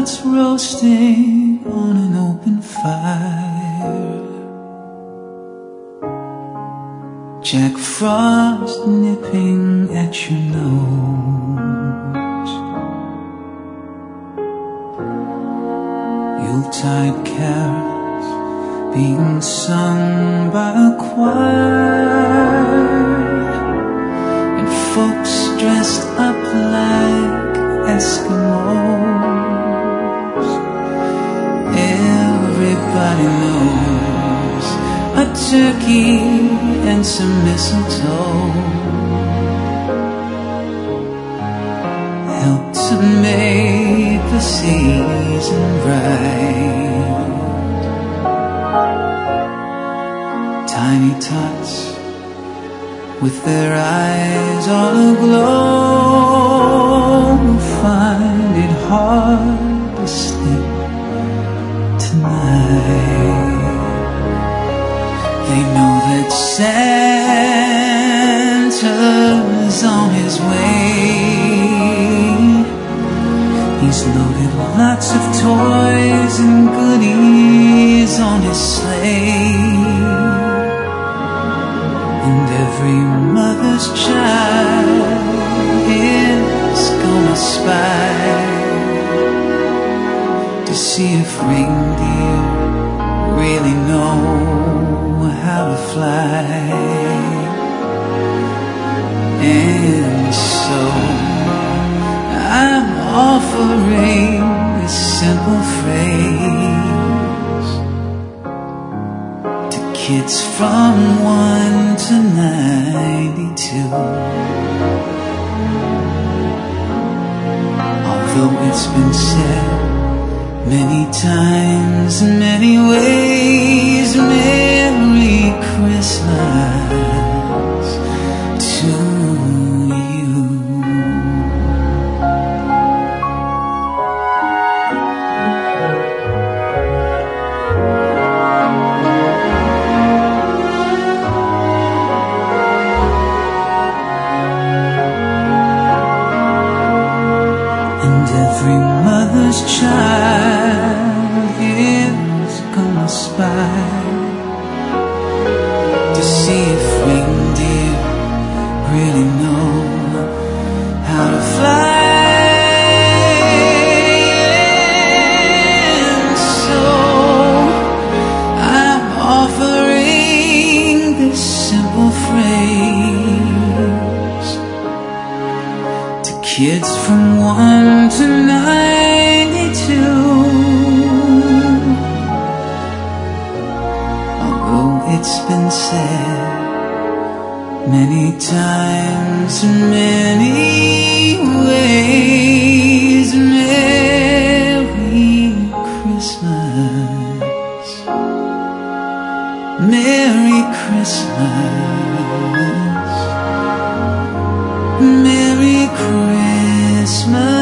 chestnuts roasting on an open fire, Jack Frost nipping at your nose, Yuletide carols being sung by a choir, and folks dressed up like Eskimos. Everybody knows a turkey and some mistletoe help to make the season bright. Tiny tots with their eyes all aglow find it hard to sleep tonight. They know that Santa's on his way. He's loaded lots of toys and goodies on his sleigh, and every mother's child is gonna spy to see if reindeer really know how to fly. And so I'm offering this simple phrase to kids from 1 to 92. Although it's been said many times, in many ways, Merry Christmas to you. And every mother's child is gonna spy to see if reindeer really know how to fly. And so I'm offering this simple phrase to kids from 1 to 92. Although it's been said many times, in many ways, Merry Christmas, Merry Christmas, Merry Christmas.